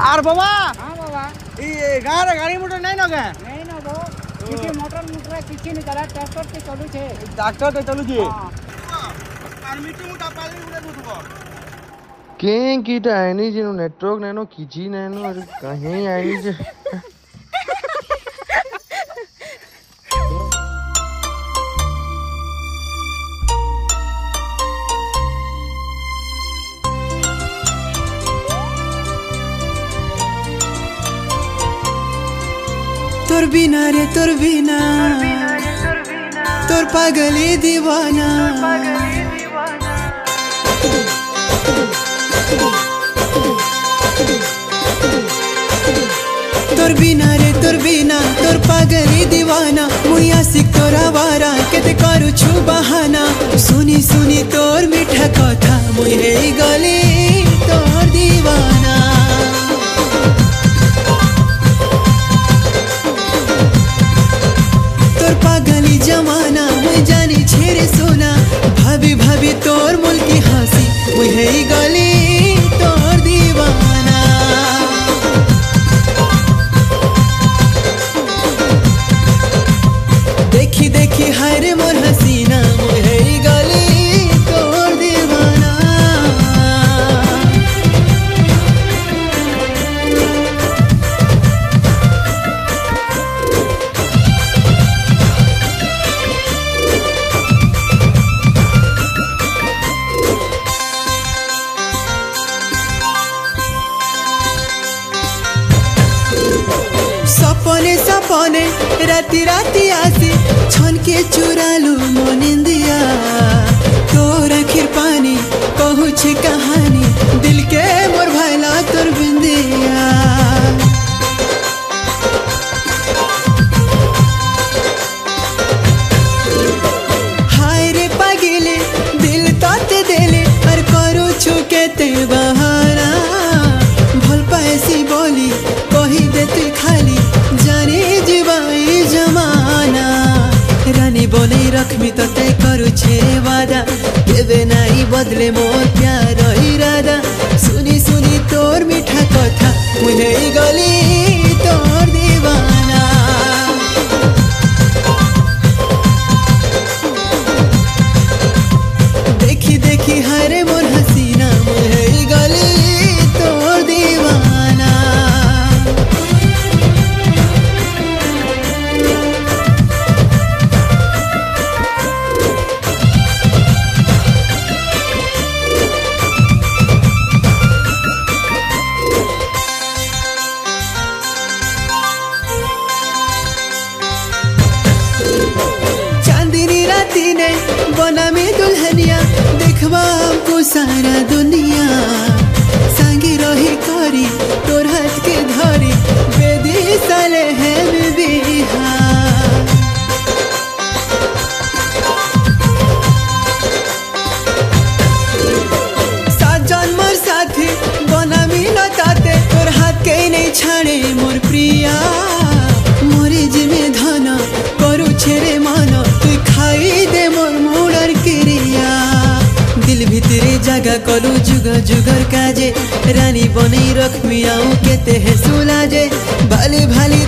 are बाबा हाँ बाबा ई गाँव गाड़ी मोटर नहीं न गए नहीं ना वो किसी मोटर किसी नहीं करा ट्रैक्टर से चलू छे डॉक्टर के चलू जी हां मीटिंग उठा पाली उड़े बुझबो के कीटा आइनी जेनो नेटवर्क नैनो किची नैनो कहीं आइनी जे तोर बिना रे तोर बिना तोर पागली दीवाना तोर बिना रे तोर बिना तोर पागली दीवाना मुई आशिक तोरा वारा केते करू छु बहाना सुनी सुनी तोर मीठा कथा मुई हे गली तोर दीवाना पागली जमाना मुझे जानी छेरे सोना भाभी भाभी तोर मुल्की हंसी मुझे गली तोर दीवाना देखी देखी हाय मोर हसीना मुझे गली तोर दीवाना सपने सपने राती राती आसी छन के चुरालू मोनिंदिया तोर आखिर पानी कहू छे कहानी दिल के मोर भाईला तोर बिंदिया हाय रे पागिले दिल ताते देले और करू छुके ते बहाना भल पाएसी बोली कही देते खाली जाने जीवाई जमाना रानी बने रखमी तो तय करू छे वादा केबे नाई बदले मोर प्यार इरादा सुनी सुनी तोर मीठा कथा मुझे गली तोर दीवाना देखी देखी हरे मोर हसीना मुझे गली तोर दीवाना चांदनी राती ने बना में दुल्हनिया देखवा हमको सारा दुनिया संगी रही करी तोर हाथ के धरी बेदी साले है बिहा सात जन्मर साथी बना मिलताते तोर हाथ के नहीं छाड़े मोर प्रिया मोरे जिमे धन करू छेरे मन तू खाई दे मोर मुड़र क्रिया दिल भितरे जगह कलू जुगर जुगर काजे रानी बने रखमी आऊ केते है सुलाजे भाली भाली